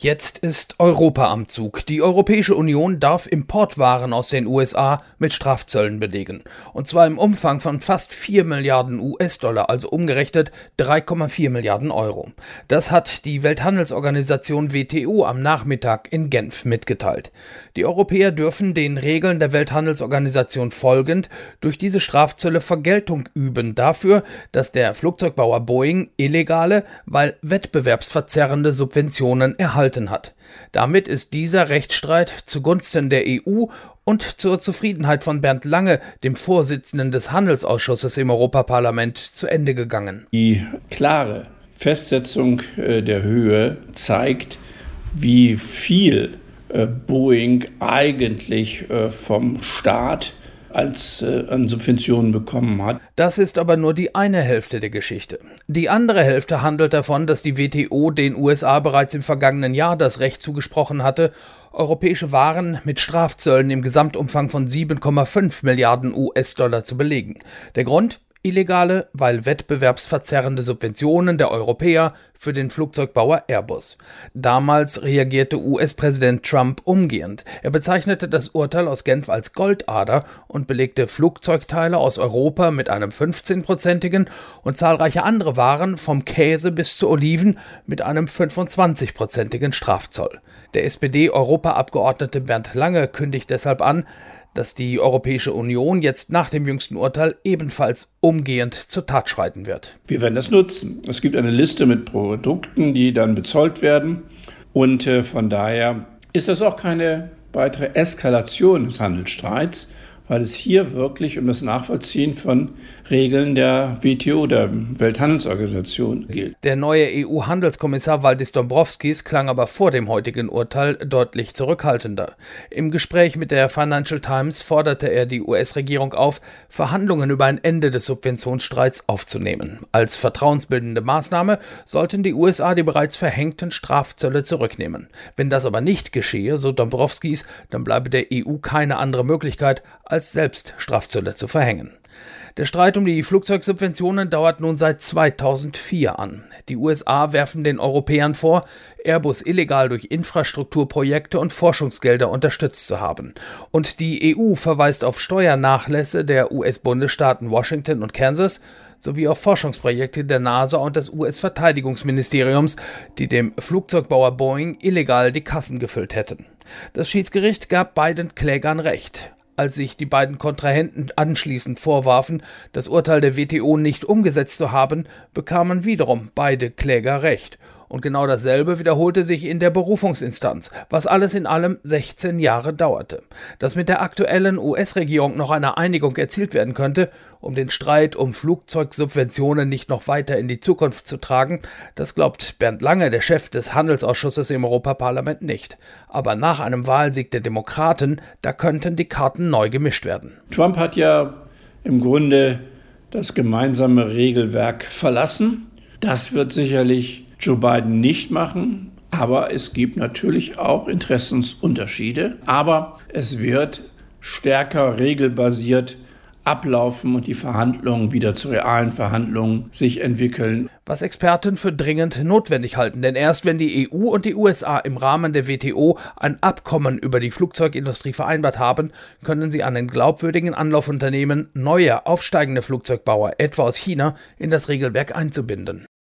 Jetzt ist Europa am Zug. Die Europäische Union darf Importwaren aus den USA mit Strafzöllen belegen. Und zwar im Umfang von fast 4 Milliarden US-Dollar, also umgerechnet 3,4 Milliarden Euro. Das hat die Welthandelsorganisation WTO am Nachmittag in Genf mitgeteilt. Die Europäer dürfen den Regeln der Welthandelsorganisation folgend durch diese Strafzölle Vergeltung üben dafür, dass der Flugzeugbauer Boeing illegale, weil wettbewerbsverzerrende Subventionen erhalten hat. Damit ist dieser Rechtsstreit zugunsten der EU und zur Zufriedenheit von Bernd Lange, dem Vorsitzenden des Handelsausschusses im Europaparlament, zu Ende gegangen. Die klare Festsetzung der Höhe zeigt, wie viel Boeing eigentlich vom Staat an Subventionen bekommen hat. Das ist aber nur die eine Hälfte der Geschichte. Die andere Hälfte handelt davon, dass die WTO den USA bereits im vergangenen Jahr das Recht zugesprochen hatte, europäische Waren mit Strafzöllen im Gesamtumfang von 7,5 Milliarden US-Dollar zu belegen. Der Grund? Illegale, weil wettbewerbsverzerrende Subventionen der Europäer für den Flugzeugbauer Airbus. Damals reagierte US-Präsident Trump umgehend. Er bezeichnete das Urteil aus Genf als Goldader und belegte Flugzeugteile aus Europa mit einem 15-prozentigen und zahlreiche andere Waren vom Käse bis zu Oliven mit einem 25-prozentigen Strafzoll. Der SPD-Europaabgeordnete Bernd Lange kündigt deshalb an, dass die Europäische Union jetzt nach dem jüngsten Urteil ebenfalls umgehend zur Tat schreiten wird. Wir werden das nutzen. Es gibt eine Liste mit Produkten, die dann bezollt werden. Und von daher ist das auch keine weitere Eskalation des Handelsstreits, weil es hier wirklich um das Nachvollziehen von Regeln der WTO, der Welthandelsorganisation, geht. Der neue EU-Handelskommissar Valdis Dombrovskis klang aber vor dem heutigen Urteil deutlich zurückhaltender. Im Gespräch mit der Financial Times forderte er die US-Regierung auf, Verhandlungen über ein Ende des Subventionsstreits aufzunehmen. Als vertrauensbildende Maßnahme sollten die USA die bereits verhängten Strafzölle zurücknehmen. Wenn das aber nicht geschehe, so Dombrovskis, dann bleibe der EU keine andere Möglichkeit, als selbst Strafzölle zu verhängen. Der Streit um die Flugzeugsubventionen dauert nun seit 2004 an. Die USA werfen den Europäern vor, Airbus illegal durch Infrastrukturprojekte und Forschungsgelder unterstützt zu haben. Und die EU verweist auf Steuernachlässe der US-Bundesstaaten Washington und Kansas sowie auf Forschungsprojekte der NASA und des US-Verteidigungsministeriums, die dem Flugzeugbauer Boeing illegal die Kassen gefüllt hätten. Das Schiedsgericht gab beiden Klägern Recht. Als sich die beiden Kontrahenten anschließend vorwarfen, das Urteil der WTO nicht umgesetzt zu haben, bekamen wiederum beide Kläger Recht. Und genau dasselbe wiederholte sich in der Berufungsinstanz, was alles in allem 16 Jahre dauerte. Dass mit der aktuellen US-Regierung noch eine Einigung erzielt werden könnte, um den Streit um Flugzeugsubventionen nicht noch weiter in die Zukunft zu tragen, das glaubt Bernd Lange, der Chef des Handelsausschusses im Europaparlament, nicht. Aber nach einem Wahlsieg der Demokraten, da könnten die Karten neu gemischt werden. Trump hat ja im Grunde das gemeinsame Regelwerk verlassen. Das wird sicherlich Joe Biden nicht machen, aber es gibt natürlich auch Interessensunterschiede. Aber es wird stärker regelbasiert ablaufen und die Verhandlungen wieder zu realen Verhandlungen sich entwickeln. Was Experten für dringend notwendig halten, denn erst wenn die EU und die USA im Rahmen der WTO ein Abkommen über die Flugzeugindustrie vereinbart haben, können sie einen glaubwürdigen Anlauf unternehmen, neue, aufsteigende Flugzeugbauer, etwa aus China, in das Regelwerk einzubinden.